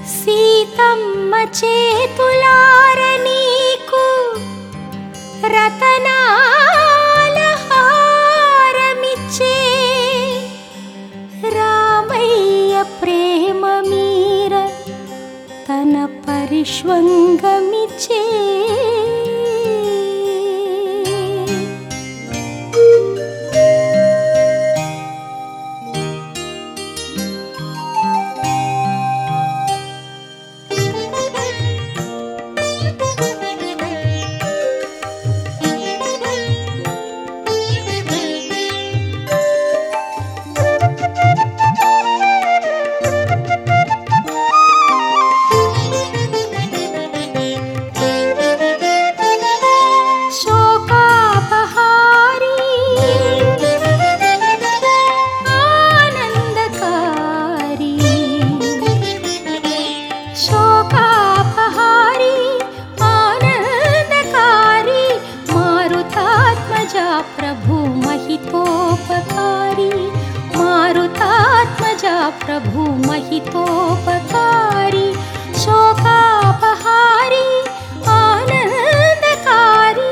సీతమ్మ చేతులార నీకు రతనాల హారమిచ్చే, రామయ్య ప్రేమ మీర తన పరిష్వంగమిచ్చే. प्रभु महितोपकारी, शोकापहारी आनंदकारी.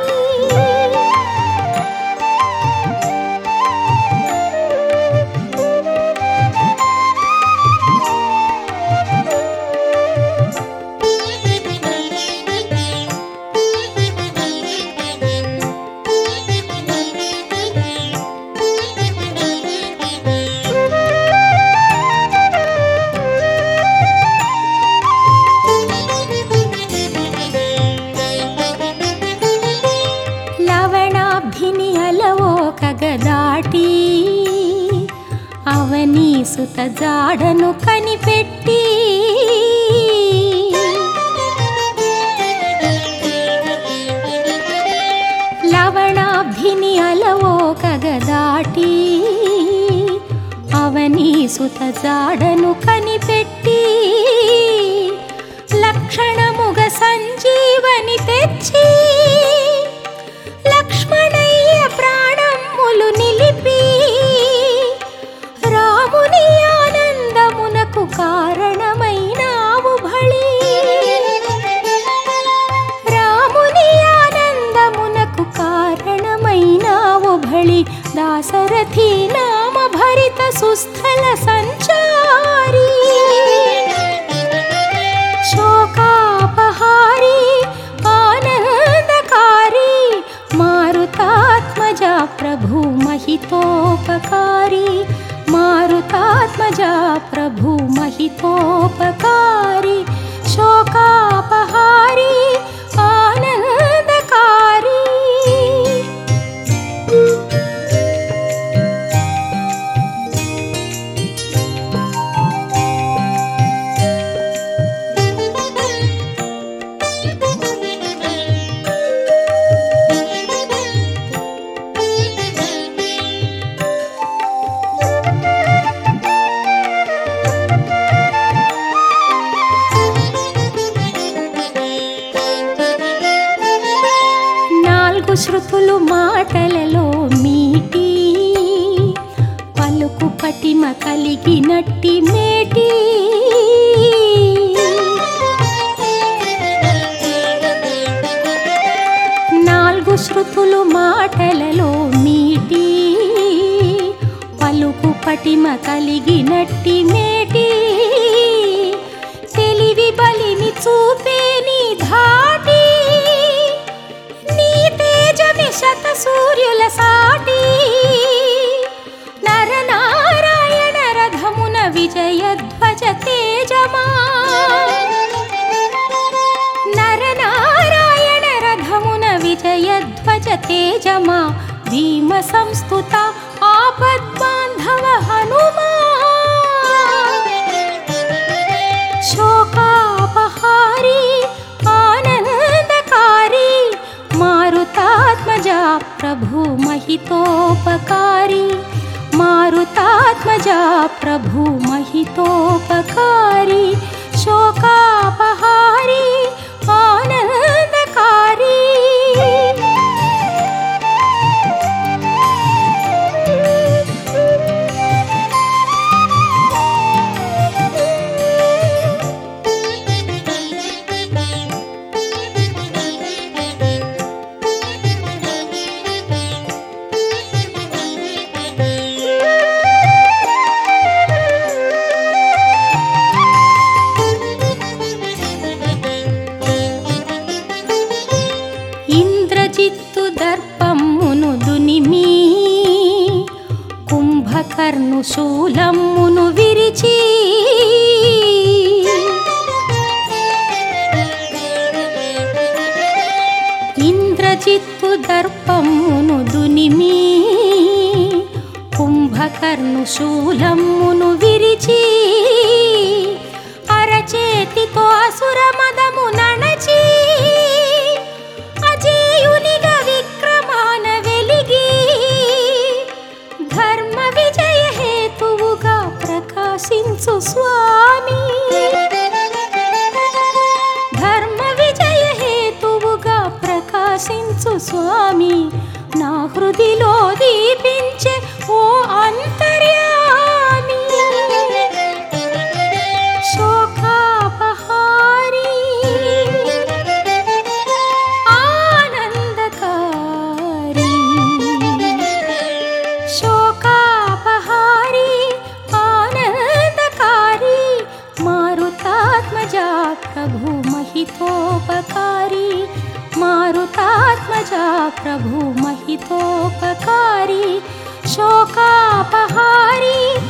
దాటి అవని సుత జాడను కనిపెట్టి, లవణాభిని అలవోకగదాటి అవని సుత జాడను కనిపెట్టి, లక్షణముగ సంజీవని తెచ్చి లక్ష్మణయ్య ప్రాణములు నిలిపి, రాముని ఆనందమునకు కారణమైనావు భళి, రాముని ఆనందమునకు కారణమైనావు భళి. దాశరథి నామ భరిత సుస్థల సంచారి, శోకాపహారి ఆనందకారి, మారుతాత్మజ ప్రభు महितोपकारी, मारुतात्मज प्रभु महितोपकारी, शोकापहारी आनंदकारी. శృతులు మాటలలో మీటి, పలుకు పటిమ కలిగినట్టి మేటి, నాలుగు శృతులు మాటలలో మీటి, పలుకు పటిమ కలిగినట్టి మేటి, తెలివి బలిని చూపే నీ ధాటి, శత సూర్యుల సాటి, నరనారాయణ రథమున విజయధ్వజ తేజమా, నరనారాయణ రథమున విజయధ్వజ తేజమా, భీమ సంస్తుత ఆపద్బాంధవ హనుమా, శోకాపహారీ ఆనందకారీ, मारुतात्मज प्रभु महितोपकारी, मारुतात्मज प्रभु महितोपकारी, शोकापहारी आनंदकारी. సర్పమ్మును దునిమి కుంభకర్ణు శూలమ్మును విరిచి అరచేతితో అసుర మదము నణచి అజేయునిగా విక్రమాన వెలిగి ధర్మ విజయ హేతువుగా ప్రకాశించు స్వామి ధర్మ విజయ హేతువుగా ప్రకాశించు స్వామి నా హృదిలో దీపించే ఓ అంతర్యామి శోకాపహారి ఆనందకారి శోకాపహారి ఆనందకారి మారుతాత్మజా ప్రభు महितोपकारी मारुतात्मजा प्रभु महितोपकारी शोकापहारी